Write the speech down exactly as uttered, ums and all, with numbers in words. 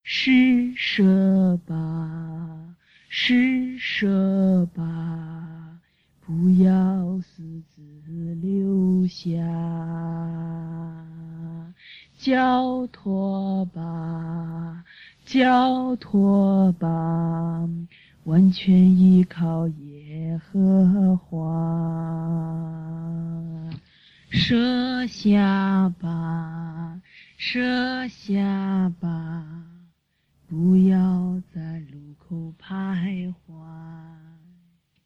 施舍吧，施舍吧，不要私自留下。交托吧，交托吧，完全依靠耶和华。舍下吧，舍下吧，